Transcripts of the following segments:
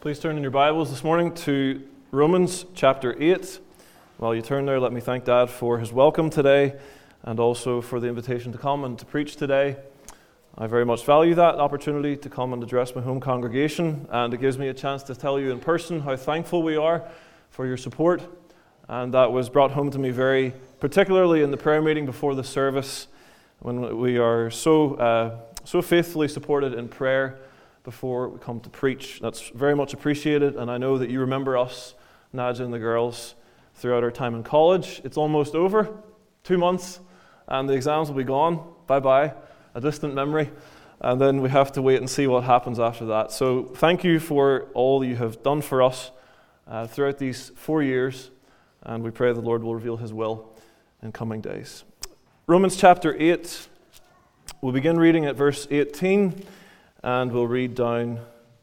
Please turn in your Bibles this morning to Romans chapter 8. While you turn there, let me thank Dad for his welcome today and also for the invitation to come and to preach today. I very much value that opportunity to come and address my home congregation, and it gives me a chance to tell you in person how thankful we are for your support. And that was brought home to me very particularly in the prayer meeting before the service, when we are so faithfully supported in prayer before we come to preach. That's very much appreciated, and I know that you remember us, Nadja and the girls, throughout our time in college. It's almost over, 2 months, and the exams will be gone. Bye-bye, a distant memory, and then we have to wait and see what happens after that. So thank you for all you have done for us throughout these 4 years, and we pray the Lord will reveal His will in coming days. Romans chapter 8, we'll begin reading at verse 18, and we'll read down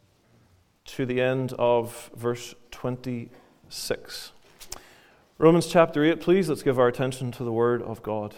to the end of verse 26. Romans chapter 8, please, let's give our attention to the Word of God.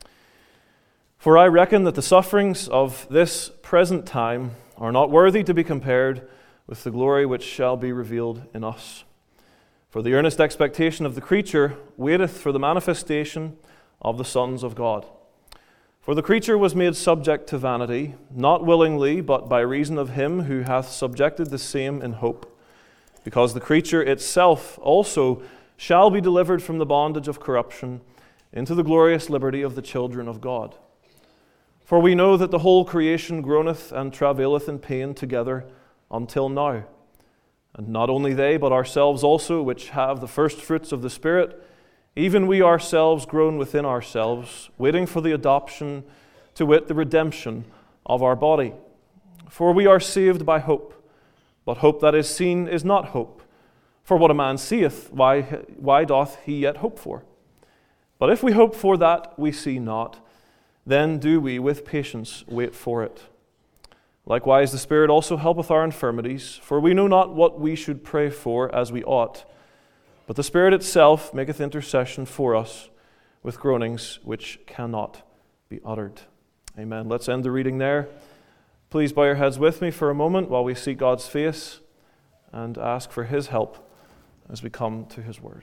For I reckon that the sufferings of this present time are not worthy to be compared with the glory which shall be revealed in us. For the earnest expectation of the creature waiteth for the manifestation of the sons of God. For the creature was made subject to vanity, not willingly, but by reason of him who hath subjected the same in hope, because the creature itself also shall be delivered from the bondage of corruption into the glorious liberty of the children of God. For we know that the whole creation groaneth and travaileth in pain together until now. And not only they, but ourselves also, which have the first fruits of the Spirit, even we ourselves groan within ourselves, waiting for the adoption, to wit, the redemption of our body. For we are saved by hope, but hope that is seen is not hope. For what a man seeth, why doth he yet hope for? But if we hope for that we see not, then do we with patience wait for it. Likewise the Spirit also helpeth our infirmities, for we know not what we should pray for as we ought. But the Spirit itself maketh intercession for us with groanings which cannot be uttered. Amen. Let's end the reading there. Please bow your heads with me for a moment while we seek God's face and ask for His help as we come to His Word.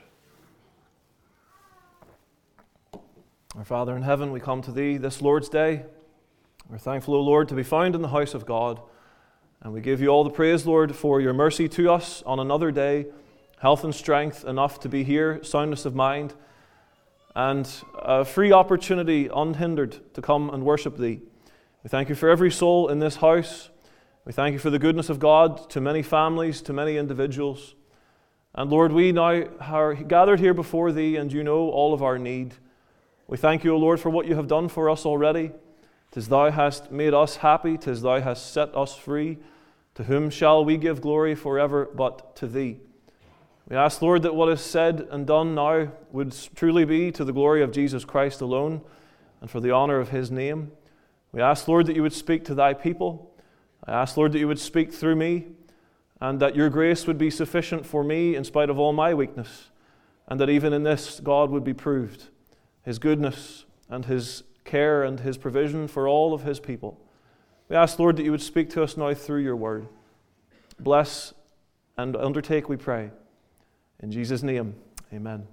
Our Father in heaven, we come to Thee this Lord's Day. We're thankful, O Lord, to be found in the house of God. And we give You all the praise, Lord, for Your mercy to us on another day, health and strength enough to be here, soundness of mind, and a free opportunity unhindered to come and worship Thee. We thank You for every soul in this house. We thank You for the goodness of God to many families, to many individuals. And Lord, we now are gathered here before Thee, and You know all of our need. We thank You, O Lord, for what You have done for us already. 'Tis Thou hast made us happy, 'tis Thou hast set us free. To whom shall we give glory forever but to Thee? We ask, Lord, that what is said and done now would truly be to the glory of Jesus Christ alone and for the honor of His name. We ask, Lord, that You would speak to Thy people. I ask, Lord, that You would speak through me, and that Your grace would be sufficient for me in spite of all my weakness, and that even in this God would be proved, His goodness and His care and His provision for all of His people. We ask, Lord, that You would speak to us now through Your word. Bless and undertake, we pray. In Jesus' name, amen.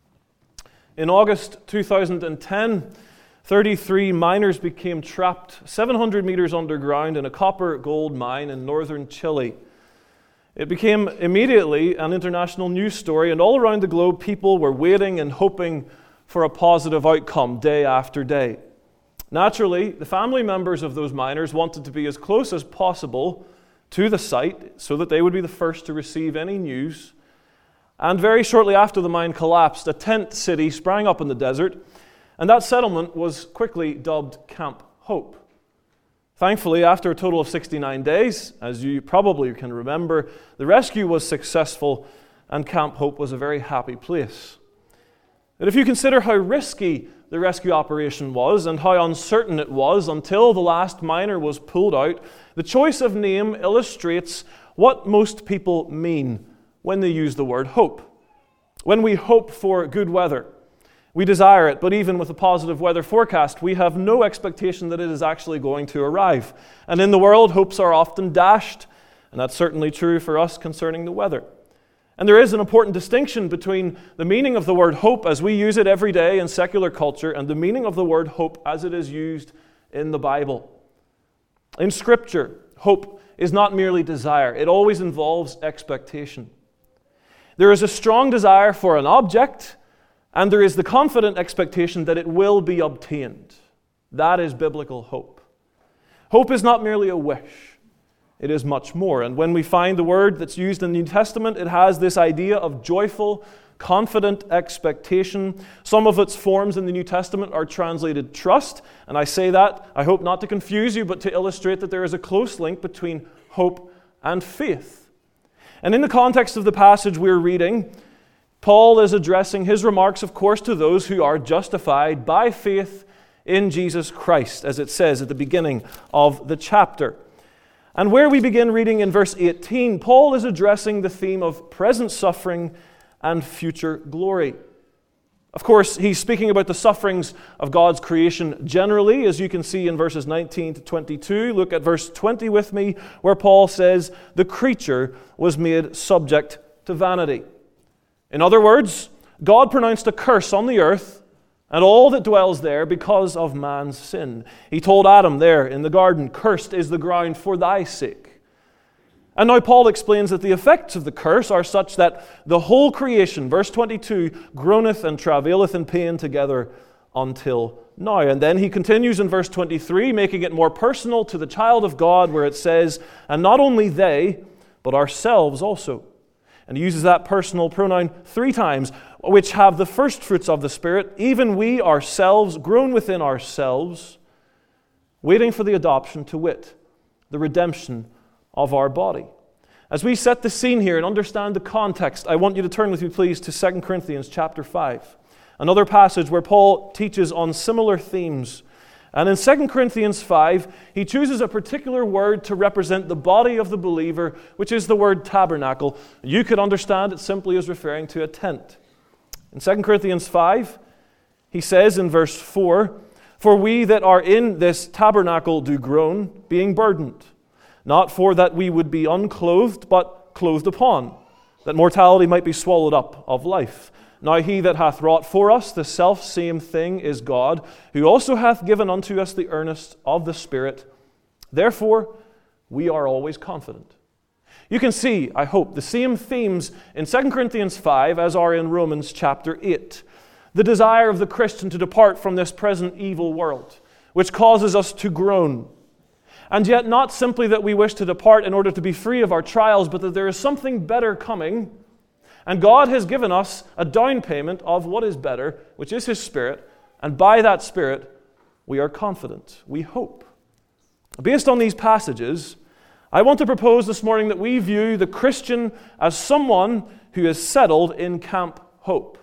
In August 2010, 33 miners became trapped 700 meters underground in a copper-gold mine in northern Chile. It became immediately an international news story, and all around the globe people were waiting and hoping for a positive outcome day after day. Naturally, the family members of those miners wanted to be as close as possible to the site so that they would be the first to receive any news. And very shortly after the mine collapsed, a tent city sprang up in the desert, and that settlement was quickly dubbed Camp Hope. Thankfully, after a total of 69 days, as you probably can remember, the rescue was successful, and Camp Hope was a very happy place. But if you consider how risky the rescue operation was and how uncertain it was until the last miner was pulled out, the choice of name illustrates what most people mean when they use the word hope. When we hope for good weather, we desire it, but even with a positive weather forecast, we have no expectation that it is actually going to arrive. And in the world, hopes are often dashed And that's certainly true for us concerning the weather. And there is an important distinction between the meaning of the word hope as we use it every day in secular culture and the meaning of the word hope as it is used in the Bible. In Scripture, hope is not merely desire. It always involves expectation. There is a strong desire for an object, and there is the confident expectation that it will be obtained. That is biblical hope. Hope is not merely a wish. It is much more. And when we find the word that's used in the New Testament, it has this idea of joyful, confident expectation. Some of its forms in the New Testament are translated trust. And I say that, I hope not to confuse you, but to illustrate that there is a close link between hope and faith. And in the context of the passage we're reading, Paul is addressing his remarks, of course, to those who are justified by faith in Jesus Christ, as it says at the beginning of the chapter. And where we begin reading in verse 18, Paul is addressing the theme of present suffering and future glory. Of course, he's speaking about the sufferings of God's creation generally, as you can see in verses 19 to 22. Look at verse 20 with me, where Paul says, "The creature was made subject to vanity." In other words, God pronounced a curse on the earth and all that dwells there because of man's sin. He told Adam there in the garden, "Cursed is the ground for thy sake." And now Paul explains that the effects of the curse are such that the whole creation, verse 22, groaneth and travaileth in pain together until now. And then he continues in verse 23, making it more personal to the child of God, where it says, "And not only they, but ourselves also." And he uses that personal pronoun 3 times, "which have the first fruits of the Spirit, even we ourselves, grown within ourselves, waiting for the adoption, to wit, the redemption of our body." As we set the scene here and understand the context, I want you to turn with me, please, to 2 Corinthians chapter 5, another passage where Paul teaches on similar themes. And in 2 Corinthians 5, he chooses a particular word to represent the body of the believer, which is the word tabernacle. You could understand it simply as referring to a tent. In 2 Corinthians 5, he says in verse 4, "For we that are in this tabernacle do groan, being burdened, not for that we would be unclothed, but clothed upon, that mortality might be swallowed up of life. Now he that hath wrought for us the selfsame thing is God, who also hath given unto us the earnest of the Spirit. Therefore we are always confident." You can see, I hope, the same themes in 2 Corinthians 5 as are in Romans chapter 8. The desire of the Christian to depart from this present evil world, which causes us to groan. And yet not simply that we wish to depart in order to be free of our trials, but that there is something better coming. And God has given us a down payment of what is better, which is His Spirit. And by that Spirit, we are confident. We hope. Based on these passages, I want to propose this morning that we view the Christian as someone who is settled in Camp Hope.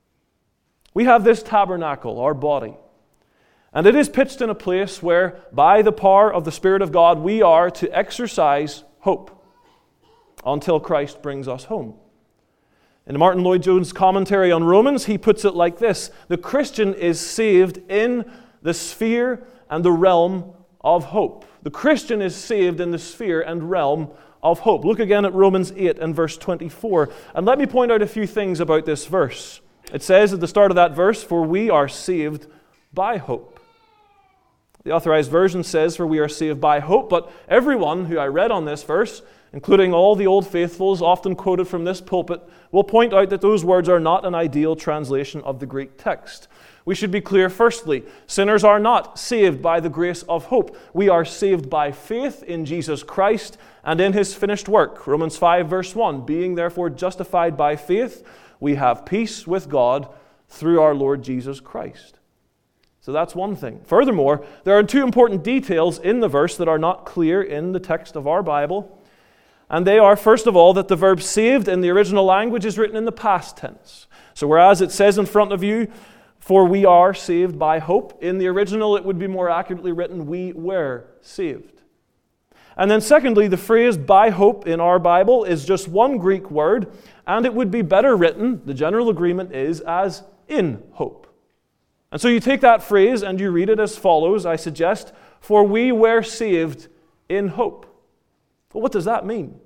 We have this tabernacle, our body. And it is pitched in a place where, by the power of the Spirit of God, we are to exercise hope until Christ brings us home. In Martin Lloyd-Jones' commentary on Romans, he puts it like this: the Christian is saved in the sphere and the realm of hope. The Christian is saved in the sphere and realm of hope. Look again at Romans 8 and verse 24. And let me point out a few things about this verse. It says at the start of that verse, "For we are saved by hope." The Authorized Version says, "For we are saved by hope," but everyone who I read on this verse, including all the Old Faithfuls often quoted from this pulpit, will point out that those words are not an ideal translation of the Greek text. We should be clear, firstly, sinners are not saved by the grace of hope. We are saved by faith in Jesus Christ and in His finished work. Romans 5 verse 1, "Being therefore justified by faith, we have peace with God through our Lord Jesus Christ." So that's one thing. Furthermore, there are 2 important details in the verse that are not clear in the text of our Bible. And they are, first of all, that the verb saved in the original language is written in the past tense. So whereas it says in front of you, "For we are saved by hope," in the original it would be more accurately written, "We were saved." And then secondly, the phrase "by hope" in our Bible is just one Greek word, and it would be better written, the general agreement is, as "in hope." And so you take that phrase and you read it as follows, I suggest, "For we were saved in hope." But what does that mean?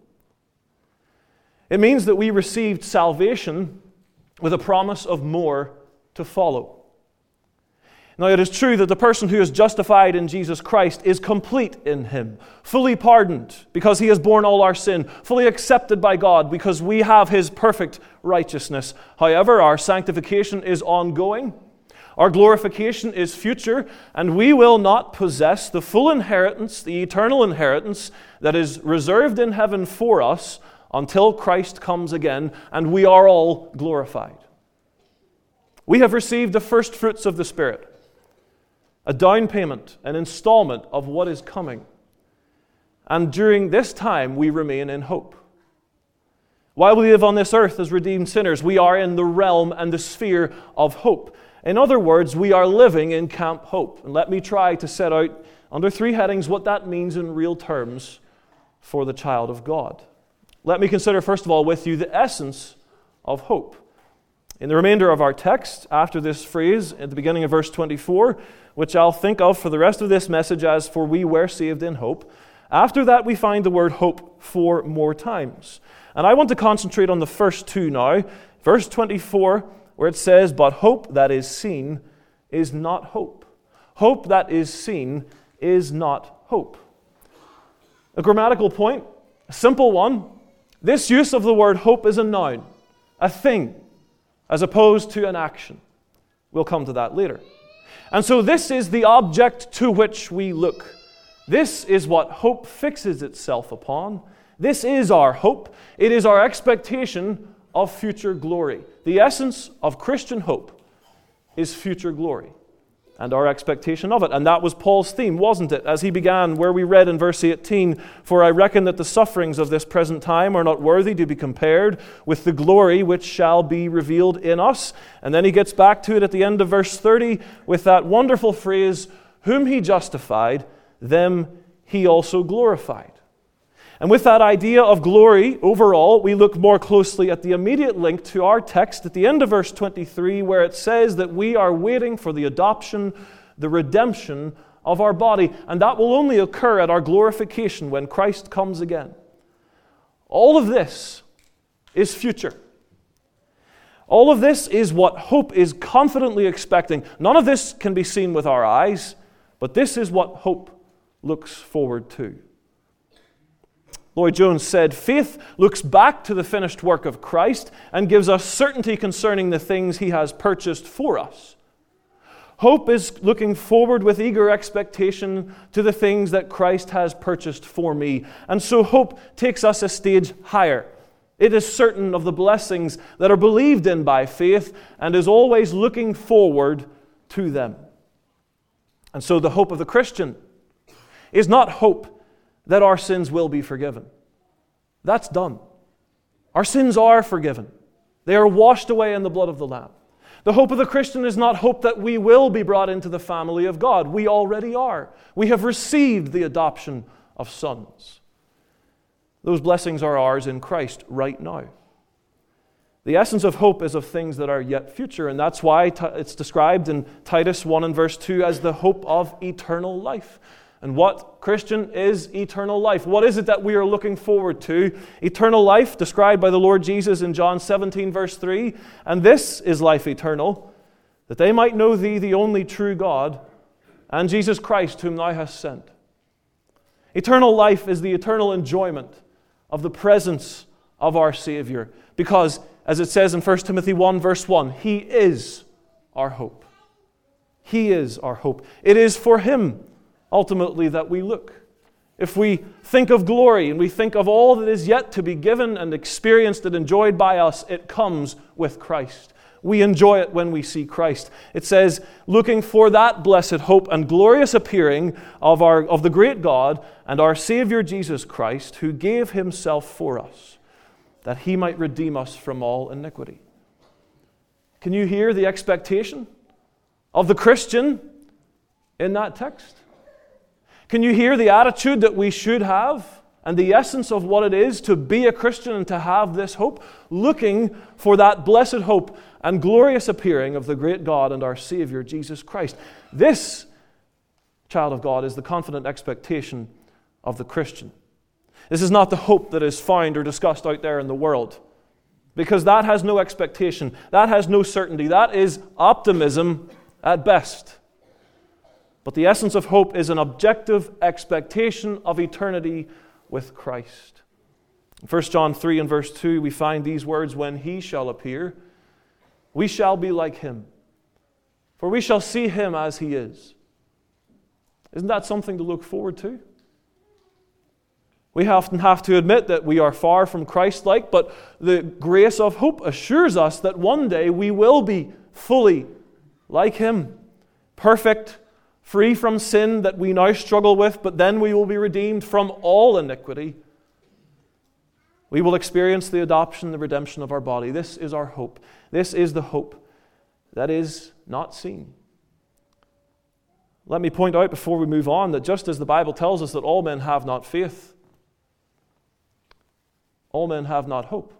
It means that we received salvation with a promise of more to follow. Now, it is true that the person who is justified in Jesus Christ is complete in Him, fully pardoned because He has borne all our sin, fully accepted by God because we have His perfect righteousness. However, our sanctification is ongoing, our glorification is future, and we will not possess the full inheritance, the eternal inheritance that is reserved in heaven for us until Christ comes again and we are all glorified. We have received the first fruits of the Spirit, a down payment, an installment of what is coming. And during this time, we remain in hope. While we live on this earth as redeemed sinners, we are in the realm and the sphere of hope. In other words, we are living in Camp Hope. And let me try to set out under 3 headings what that means in real terms for the child of God. Let me consider, first of all, with you the essence of hope. In the remainder of our text, after this phrase at the beginning of verse 24, which I'll think of for the rest of this message as, "For we were saved in hope," after that we find the word hope 4 more times. And I want to concentrate on the first 2 now. Verse 24, where it says, "But hope that is seen is not hope." Hope that is seen is not hope. A grammatical point, a simple one. This use of the word hope is a noun, a thing, as opposed to an action. We'll come to that later. And so this is the object to which we look. This is what hope fixes itself upon. This is our hope. It is our expectation of future glory. The essence of Christian hope is future glory and our expectation of it. And that was Paul's theme, wasn't it? As he began where we read in verse 18, "For I reckon that the sufferings of this present time are not worthy to be compared with the glory which shall be revealed in us." And then he gets back to it at the end of verse 30 with that wonderful phrase, "Whom He justified, them He also glorified." And with that idea of glory overall, we look more closely at the immediate link to our text at the end of verse 23, where it says that we are waiting for the adoption, the redemption of our body. And that will only occur at our glorification when Christ comes again. All of this is future. All of this is what hope is confidently expecting. None of this can be seen with our eyes, but this is what hope looks forward to. Lloyd Jones said, "Faith looks back to the finished work of Christ and gives us certainty concerning the things He has purchased for us. Hope is looking forward with eager expectation to the things that Christ has purchased for me." And so hope takes us a stage higher. It is certain of the blessings that are believed in by faith and is always looking forward to them. And so the hope of the Christian is not hope that our sins will be forgiven. That's done. Our sins are forgiven. They are washed away in the blood of the Lamb. The hope of the Christian is not hope that we will be brought into the family of God. We already are. We have received the adoption of sons. Those blessings are ours in Christ right now. The essence of hope is of things that are yet future, and that's why it's described in Titus 1 and verse 2 as the hope of eternal life. And what, Christian, is eternal life? What is it that we are looking forward to? Eternal life, described by the Lord Jesus in John 17, verse 3. "And this is life eternal, that they might know Thee, the only true God, and Jesus Christ, whom Thou hast sent." Eternal life is the eternal enjoyment of the presence of our Savior. Because, as it says in 1 Timothy 1, verse 1, He is our hope. He is our hope. It is for Him ultimately that we look. If we think of glory and we think of all that is yet to be given and experienced and enjoyed by us, it comes with Christ. We enjoy it when we see Christ. It says, looking for that blessed hope and glorious appearing of the great God and our Savior Jesus Christ, who gave Himself for us, that He might redeem us from all iniquity. Can you hear the expectation of the Christian in that text? Can you hear the attitude that we should have and the essence of what it is to be a Christian and to have this hope? Looking for that blessed hope and glorious appearing of the great God and our Savior, Jesus Christ. This, child of God, is the confident expectation of the Christian. This is not the hope that is found or discussed out there in the world, because that has no expectation, that has no certainty, that is optimism at best. But the essence of hope is an objective expectation of eternity with Christ. In 1 John 3 and verse 2, we find these words, "When He shall appear, we shall be like Him, for we shall see Him as He is." Isn't that something to look forward to? We often have to admit that we are far from Christ-like, but the grace of hope assures us that one day we will be fully like Him, perfect, free from sin that we now struggle with, but then we will be redeemed from all iniquity. We will experience the adoption, the redemption of our body. This is our hope. This is the hope that is not seen. Let me point out before we move on that just as the Bible tells us that all men have not faith, all men have not hope.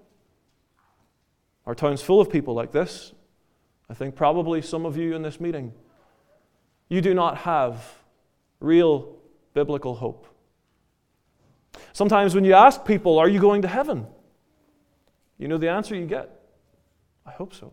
Our town's full of people like this. I think probably some of you in this meeting, you do not have real biblical hope. Sometimes when you ask people, "Are you going to heaven?" you know the answer you get. "I hope so."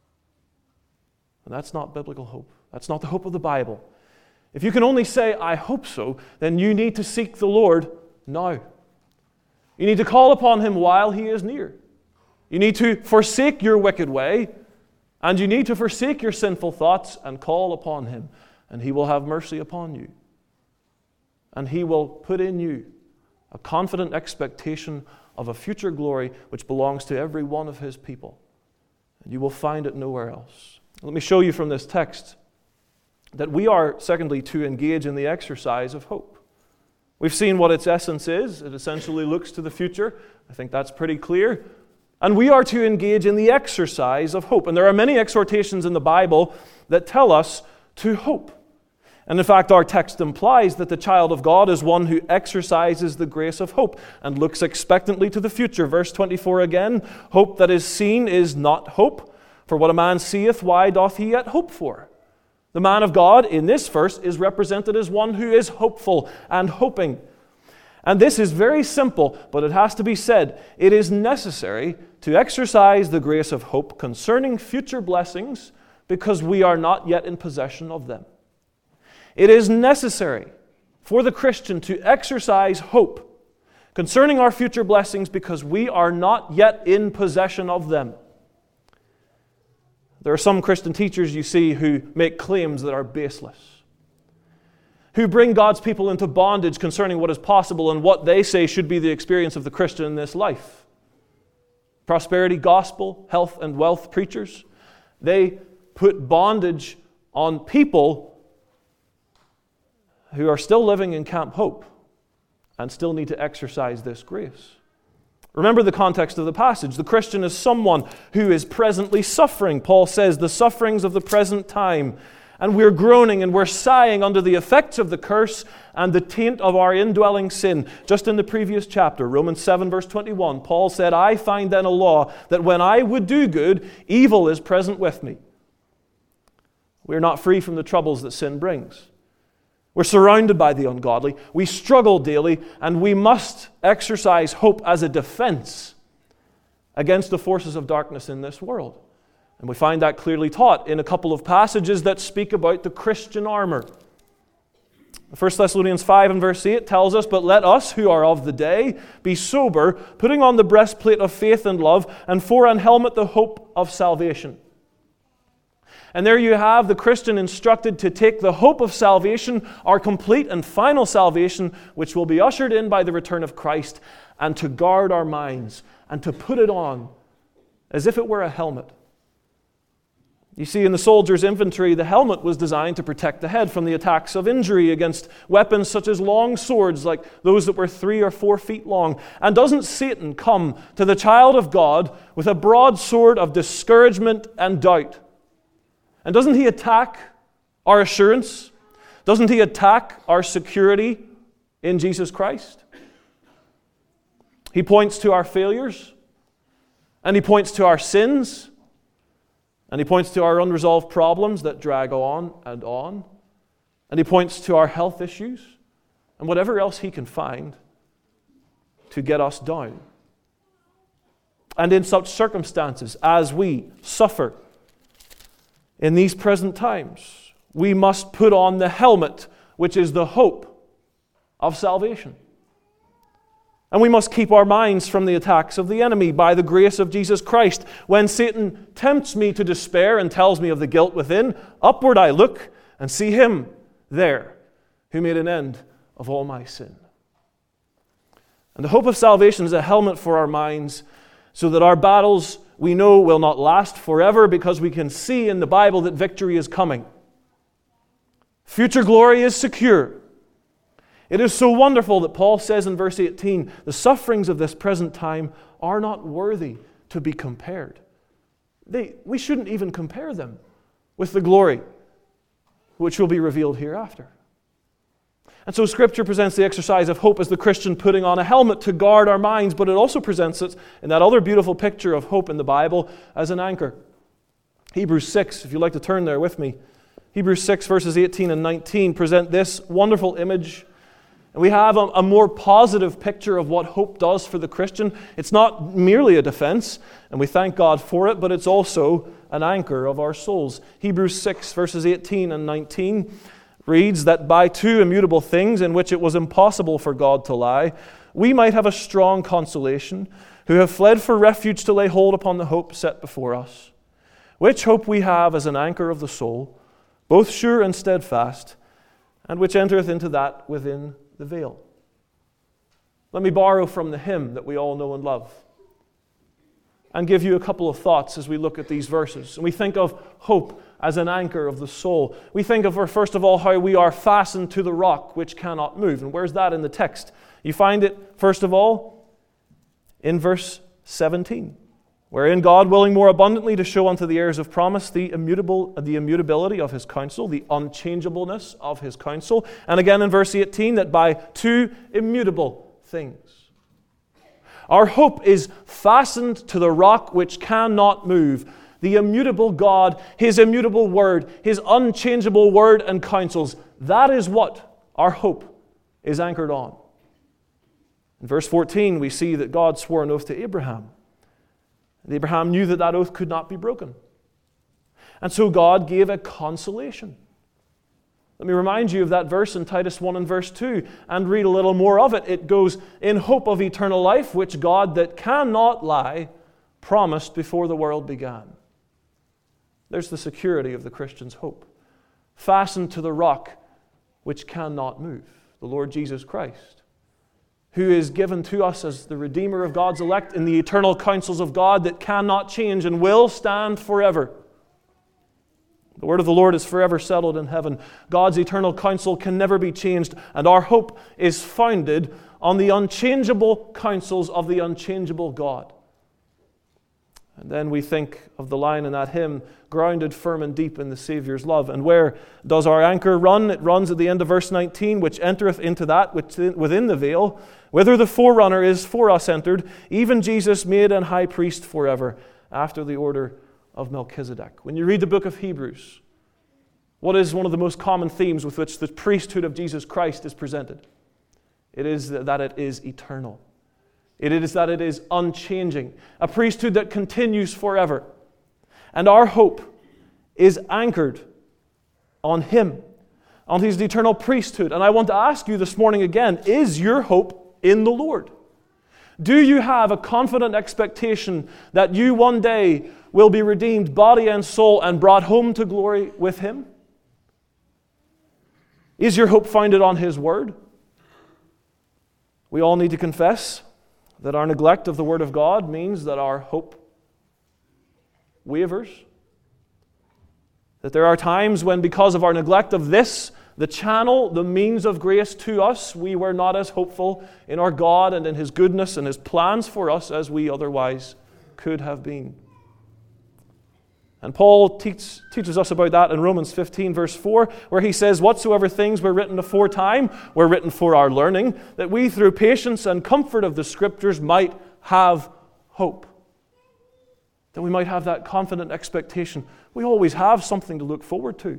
And that's not biblical hope. That's not the hope of the Bible. If you can only say, "I hope so," then you need to seek the Lord now. You need to call upon Him while He is near. You need to forsake your wicked way, and you need to forsake your sinful thoughts and call upon Him, and He will have mercy upon you. And He will put in you a confident expectation of a future glory which belongs to every one of His people. And you will find it nowhere else. Let me show you from this text that we are, secondly, to engage in the exercise of hope. We've seen what its essence is. It essentially looks to the future. I think that's pretty clear. And we are to engage in the exercise of hope. And there are many exhortations in the Bible that tell us to hope. And in fact, our text implies that the child of God is one who exercises the grace of hope and looks expectantly to the future. Verse 24 again, "Hope that is seen is not hope, for what a man seeth, why doth he yet hope for?" The man of God in this verse is represented as one who is hopeful and hoping. And this is very simple, but it has to be said. It is necessary to exercise the grace of hope concerning future blessings because we are not yet in possession of them. It is necessary for the Christian to exercise hope concerning our future blessings because we are not yet in possession of them. There are some Christian teachers you see who make claims that are baseless, who bring God's people into bondage concerning what is possible and what they say should be the experience of the Christian in this life. Prosperity gospel, health and wealth preachers, they put bondage on people who are still living in Camp Hope and still need to exercise this grace. Remember the context of the passage. The Christian is someone who is presently suffering. Paul says, the sufferings of the present time. And we're groaning and we're sighing under the effects of the curse and the taint of our indwelling sin. Just in the previous chapter, Romans 7 verse 21, Paul said, "I find then a law that when I would do good, evil is present with me." We're not free from the troubles that sin brings. We're surrounded by the ungodly. We struggle daily, and we must exercise hope as a defense against the forces of darkness in this world. And we find that clearly taught in a couple of passages that speak about the Christian armor. 1 Thessalonians 5 and verse 8 tells us, "But let us who are of the day be sober, putting on the breastplate of faith and love, and for an helmet the hope of salvation." And there you have the Christian instructed to take the hope of salvation, our complete and final salvation, which will be ushered in by the return of Christ, and to guard our minds and to put it on as if it were a helmet. You see, in the soldier's infantry, the helmet was designed to protect the head from the attacks of injury against weapons such as long swords, like those that were 3 or 4 feet long. And doesn't Satan come to the child of God with a broadsword of discouragement and doubt? And doesn't he attack our assurance? Doesn't he attack our security in Jesus Christ? He points to our failures, and he points to our sins, and he points to our unresolved problems that drag on, and he points to our health issues, and whatever else he can find to get us down. And in such circumstances as we suffer in these present times, we must put on the helmet, which is the hope of salvation. And we must keep our minds from the attacks of the enemy by the grace of Jesus Christ. When Satan tempts me to despair and tells me of the guilt within, upward I look and see Him there who made an end of all my sin. And the hope of salvation is a helmet for our minds, so that our battles, we know, will not last forever, because we can see in the Bible that victory is coming. Future glory is secure. It is so wonderful that Paul says in verse 18, the sufferings of this present time are not worthy to be compared. We shouldn't even compare them with the glory which will be revealed hereafter. And so Scripture presents the exercise of hope as the Christian putting on a helmet to guard our minds, but it also presents it in that other beautiful picture of hope in the Bible as an anchor. Hebrews 6, if you'd like to turn there with me. Hebrews 6 verses 18 and 19 present this wonderful image. And we have a more positive picture of what hope does for the Christian. It's not merely a defense, and we thank God for it, but it's also an anchor of our souls. Hebrews 6 verses 18 and 19 reads that by two immutable things in which it was impossible for God to lie, we might have a strong consolation, who have fled for refuge to lay hold upon the hope set before us. Which hope we have as an anchor of the soul, both sure and steadfast, and which entereth into that within the veil. Let me borrow from the hymn that we all know and love, and give you a couple of thoughts as we look at these verses. And we think of hope as an anchor of the soul. We think of, first of all, how we are fastened to the rock which cannot move. And where's that in the text? You find it, first of all, in verse 17, wherein God, willing more abundantly to show unto the heirs of promise the immutability of His counsel, the unchangeableness of His counsel. And again in verse 18, that by two immutable things. Our hope is fastened to the rock which cannot move, the immutable God, His immutable word, His unchangeable word and counsels. That is what our hope is anchored on. In verse 14, we see that God swore an oath to Abraham. And Abraham knew that that oath could not be broken. And so God gave a consolation. Let me remind you of that verse in Titus 1 and verse 2 and read a little more of it. It goes, in hope of eternal life, which God that cannot lie promised before the world began. There's the security of the Christian's hope. Fastened to the rock which cannot move, the Lord Jesus Christ, who is given to us as the Redeemer of God's elect in the eternal counsels of God that cannot change and will stand forever. The word of the Lord is forever settled in heaven. God's eternal counsel can never be changed, and our hope is founded on the unchangeable counsels of the unchangeable God. And then we think of the line in that hymn, grounded firm and deep in the Savior's love. And where does our anchor run? It runs at the end of verse 19, which entereth into that which within the veil, whither the forerunner is for us entered, even Jesus made an high priest forever, after the order of Melchizedek. When you read the book of Hebrews, what is one of the most common themes with which the priesthood of Jesus Christ is presented? It is that it is eternal. It is that it is unchanging. A priesthood that continues forever. And our hope is anchored on Him, on His eternal priesthood. And I want to ask you this morning again, is your hope in the Lord? Do you have a confident expectation that you one day will be redeemed body and soul and brought home to glory with Him? Is your hope founded on His Word? We all need to confess that our neglect of the Word of God means that our hope wavers. That there are times when, because of our neglect of this, the channel, the means of grace to us, we were not as hopeful in our God and in His goodness and His plans for us as we otherwise could have been. And Paul teaches us about that in Romans 15, verse 4, where he says, whatsoever things were written aforetime were written for our learning, that we through patience and comfort of the Scriptures might have hope. That we might have that confident expectation. We always have something to look forward to.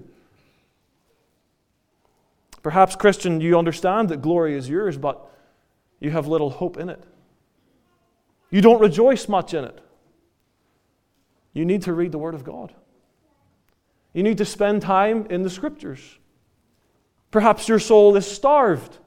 Perhaps, Christian, you understand that glory is yours, but you have little hope in it. You don't rejoice much in it. You need to read the Word of God. You need to spend time in the Scriptures. Perhaps your soul is starved.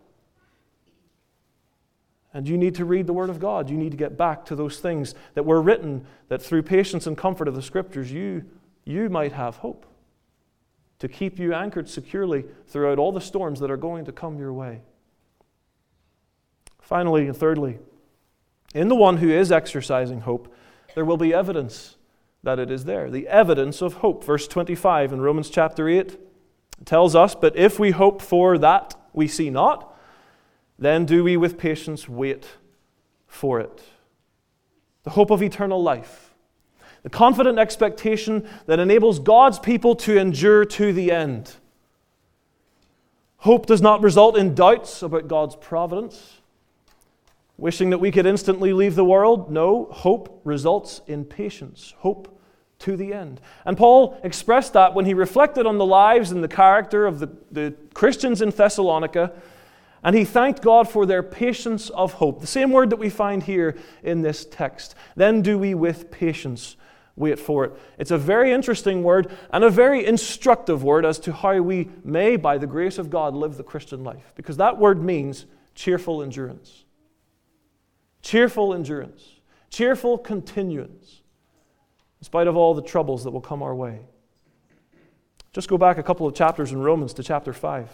And you need to read the Word of God. You need to get back to those things that were written, that through patience and comfort of the Scriptures, you might have hope to keep you anchored securely throughout all the storms that are going to come your way. Finally and thirdly, in the one who is exercising hope, there will be evidence that it is there. The evidence of hope. Verse 25 in Romans chapter 8 tells us, "But if we hope for that we see not, then do we with patience wait for it." The hope of eternal life. The confident expectation that enables God's people to endure to the end. Hope does not result in doubts about God's providence, wishing that we could instantly leave the world. No, hope results in patience. Hope to the end. And Paul expressed that when he reflected on the lives and the character of the Christians in Thessalonica, and he thanked God for their patience of hope. The same word that we find here in this text. Then do we with patience wait for it. It's a very interesting word and a very instructive word as to how we may, by the grace of God, live the Christian life. Because that word means cheerful endurance. Cheerful endurance. Cheerful continuance. In spite of all the troubles that will come our way. Just go back a couple of chapters in Romans to chapter 5.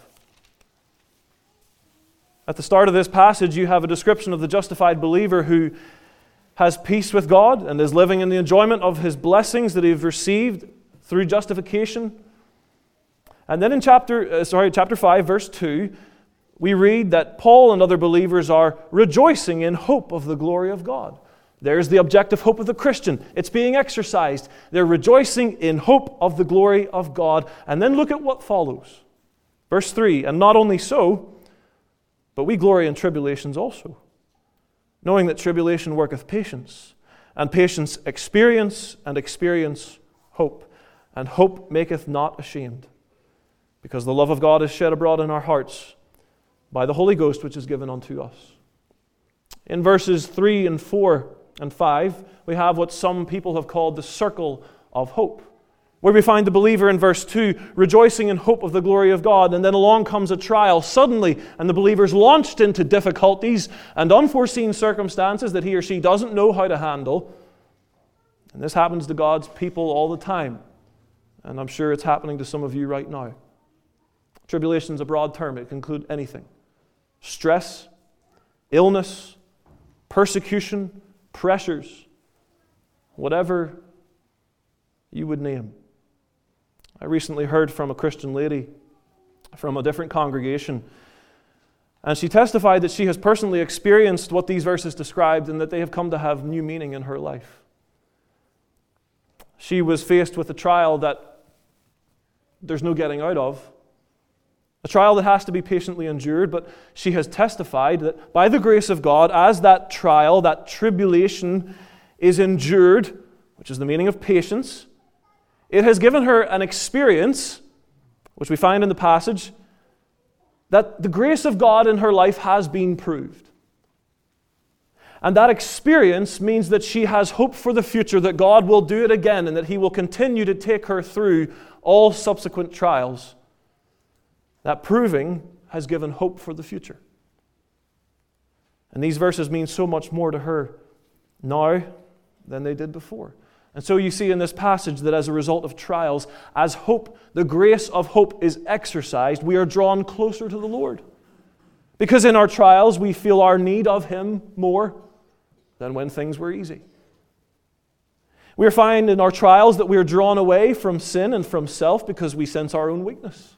At the start of this passage, you have a description of the justified believer who has peace with God and is living in the enjoyment of his blessings that he has received through justification. And then in chapter 5, verse 2, we read that Paul and other believers are rejoicing in hope of the glory of God. There's the objective hope of the Christian. It's being exercised. They're rejoicing in hope of the glory of God. And then look at what follows. Verse 3, "And not only so, but we glory in tribulations also, knowing that tribulation worketh patience, and patience experience, and experience hope. And hope maketh not ashamed, because the love of God is shed abroad in our hearts by the Holy Ghost which is given unto us." In verses 3 and 4 and 5, we have what some people have called the circle of hope, where we find the believer in verse 2 rejoicing in hope of the glory of God, and then along comes a trial suddenly, and the believer's launched into difficulties and unforeseen circumstances that he or she doesn't know how to handle. And this happens to God's people all the time, and I'm sure it's happening to some of you right now. Tribulation is a broad term. It can include anything. Stress, illness, persecution, pressures, whatever you would name. I recently heard from a Christian lady from a different congregation, and she testified that she has personally experienced what these verses described and that they have come to have new meaning in her life. She was faced with a trial that there's no getting out of, a trial that has to be patiently endured, but she has testified that by the grace of God, as that trial, that tribulation is endured, which is the meaning of patience, it has given her an experience, which we find in the passage, that the grace of God in her life has been proved. And that experience means that she has hope for the future, that God will do it again, and that He will continue to take her through all subsequent trials. That proving has given hope for the future. And these verses mean so much more to her now than they did before. And so you see in this passage that as a result of trials, as hope, the grace of hope is exercised, we are drawn closer to the Lord. Because in our trials, we feel our need of Him more than when things were easy. We find in our trials that we are drawn away from sin and from self because we sense our own weakness.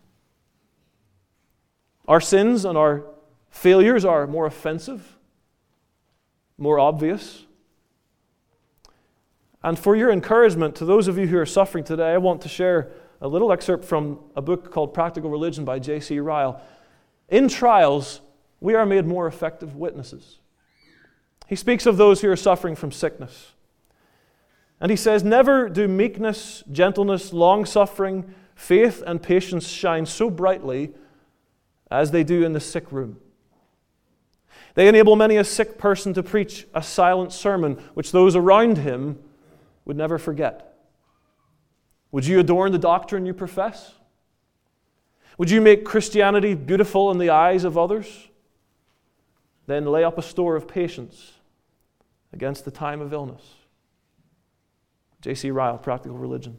Our sins and our failures are more offensive, more obvious. And for your encouragement to those of you who are suffering today, I want to share a little excerpt from a book called Practical Religion by J.C. Ryle. In trials, we are made more effective witnesses. He speaks of those who are suffering from sickness. And he says, "Never do meekness, gentleness, long-suffering, faith, and patience shine so brightly as they do in the sick room. They enable many a sick person to preach a silent sermon which those around him would never forget. Would you adorn the doctrine you profess? Would you make Christianity beautiful in the eyes of others? Then lay up a store of patience against the time of illness. J.C. Ryle, Practical Religion.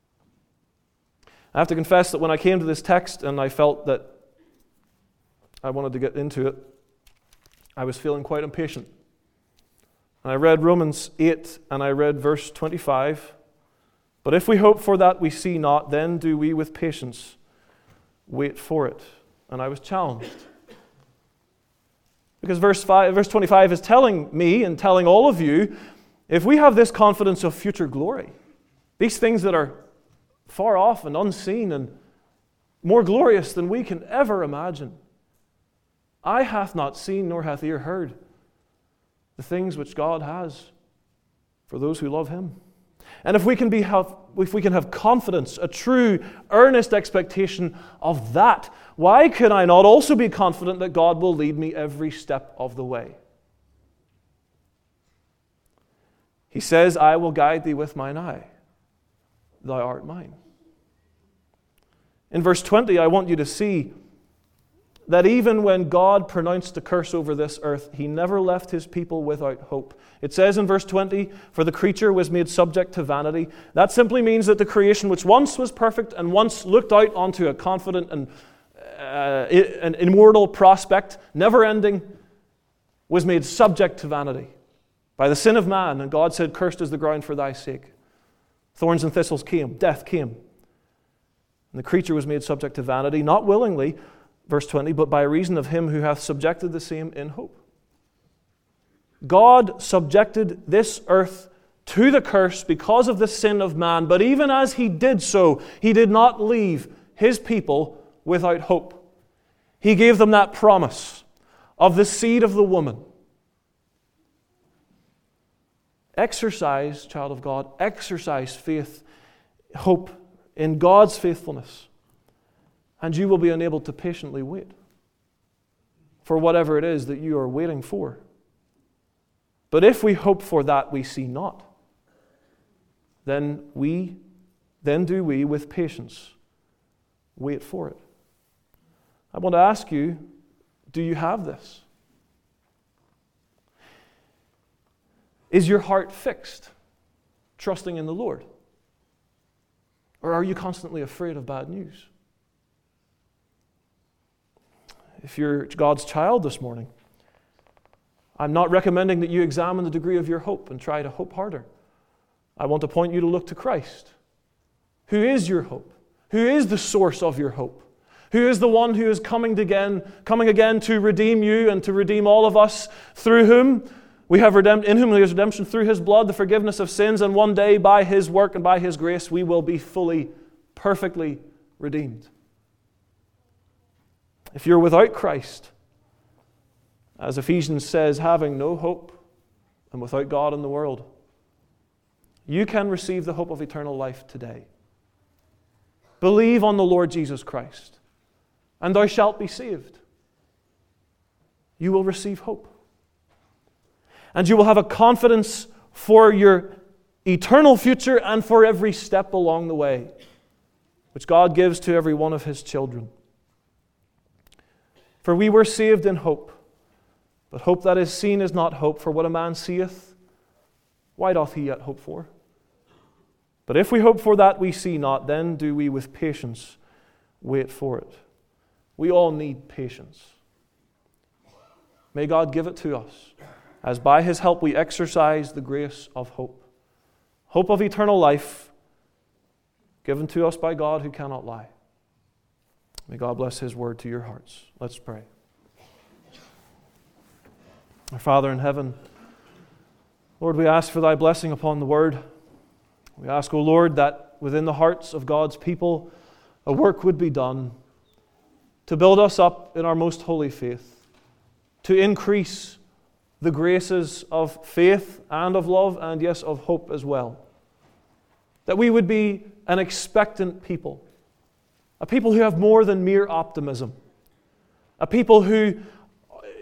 I have to confess that when I came to this text and I felt that I wanted to get into it, I was feeling quite impatient. And I read Romans 8 and I read verse 25. But if we hope for that we see not, then do we with patience wait for it. And I was challenged. Because verse 25 is telling me and telling all of you, if we have this confidence of future glory, these things that are far off and unseen and more glorious than we can ever imagine, eye hath not seen nor hath ear heard the things which God has for those who love Him. And if we can have confidence, a true, earnest expectation of that, why can I not also be confident that God will lead me every step of the way? He says, I will guide thee with mine eye. Thou art mine. In verse 20, I want you to see that even when God pronounced a curse over this earth, He never left His people without hope. It says in verse 20, for the creature was made subject to vanity. That simply means that the creation which once was perfect and once looked out onto a confident and an immortal prospect, never ending, was made subject to vanity by the sin of man. And God said, cursed is the ground for thy sake. Thorns and thistles came, death came. And the creature was made subject to vanity, not willingly, verse 20, but by reason of Him who hath subjected the same in hope. God subjected this earth to the curse because of the sin of man, but even as He did so, He did not leave His people without hope. He gave them that promise of the seed of the woman. Exercise, child of God, exercise faith, hope in God's faithfulness, and you will be enabled to patiently wait for whatever it is that you are waiting for. But if we hope for that we see not, then do we with patience wait for it. I want to ask you, do you have this? Is your heart fixed, trusting in the Lord? Or are you constantly afraid of bad news? If you're God's child this morning, I'm not recommending that you examine the degree of your hope and try to hope harder. I want to point you to look to Christ, who is your hope, who is the source of your hope, who is the one who is coming again to redeem you and to redeem all of us, through whom we have in whom there is redemption through His blood, the forgiveness of sins, and one day by His work and by His grace we will be fully, perfectly redeemed. If you're without Christ, as Ephesians says, having no hope and without God in the world, you can receive the hope of eternal life today. Believe on the Lord Jesus Christ, and thou shalt be saved. You will receive hope. And you will have a confidence for your eternal future and for every step along the way, which God gives to every one of His children. For we were saved in hope. But hope that is seen is not hope, for what a man seeth, why doth he yet hope for? But if we hope for that we see not, then do we with patience wait for it. We all need patience. May God give it to us, as by His help we exercise the grace of hope. Hope of eternal life, given to us by God who cannot lie. May God bless His word to your hearts. Let's pray. Our Father in heaven, Lord, we ask for Thy blessing upon the Word. We ask, O Lord, that within the hearts of God's people a work would be done to build us up in our most holy faith, to increase the graces of faith and of love and, yes, of hope as well. That we would be an expectant people, a people who have more than mere optimism, a people who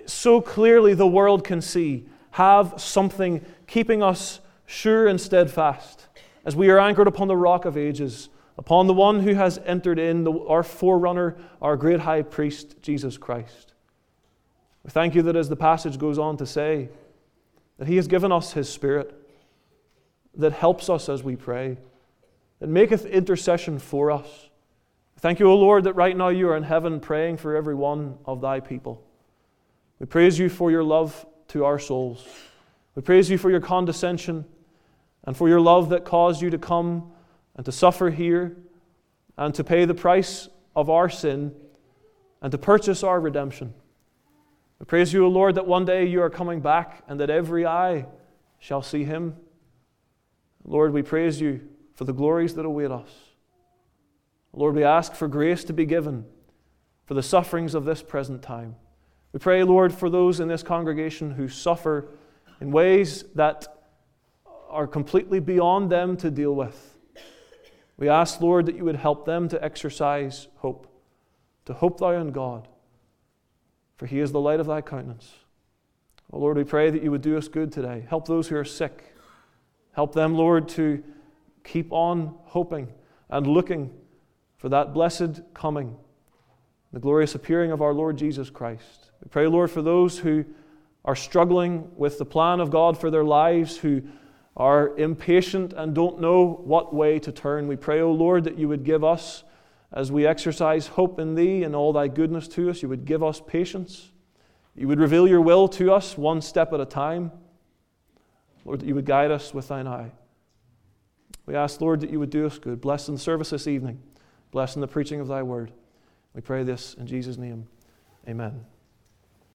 so clearly the world can see, have something keeping us sure and steadfast as we are anchored upon the rock of ages, upon the one who has entered in, our forerunner, our great high priest, Jesus Christ. We thank you that as the passage goes on to say, that he has given us his Spirit that helps us as we pray, that maketh intercession for us. Thank you, O Lord, that right now you are in heaven praying for every one of thy people. We praise you for your love to our souls. We praise you for your condescension and for your love that caused you to come and to suffer here and to pay the price of our sin and to purchase our redemption. We praise you, O Lord, that one day you are coming back and that every eye shall see him. Lord, we praise you for the glories that await us. Lord, we ask for grace to be given for the sufferings of this present time. We pray, Lord, for those in this congregation who suffer in ways that are completely beyond them to deal with. We ask, Lord, that you would help them to exercise hope, to hope thou in God, for he is the light of thy countenance. Oh Lord, we pray that you would do us good today. Help those who are sick. Help them, Lord, to keep on hoping and looking for that blessed coming, the glorious appearing of our Lord Jesus Christ. We pray, Lord, for those who are struggling with the plan of God for their lives, who are impatient and don't know what way to turn. We pray, O Lord, that you would give us, as we exercise hope in thee and all thy goodness to us, you would give us patience. You would reveal your will to us one step at a time. Lord, that you would guide us with thine eye. We ask, Lord, that you would do us good. Bless in the service this evening. Bless in the preaching of thy word. We pray this in Jesus' name. Amen.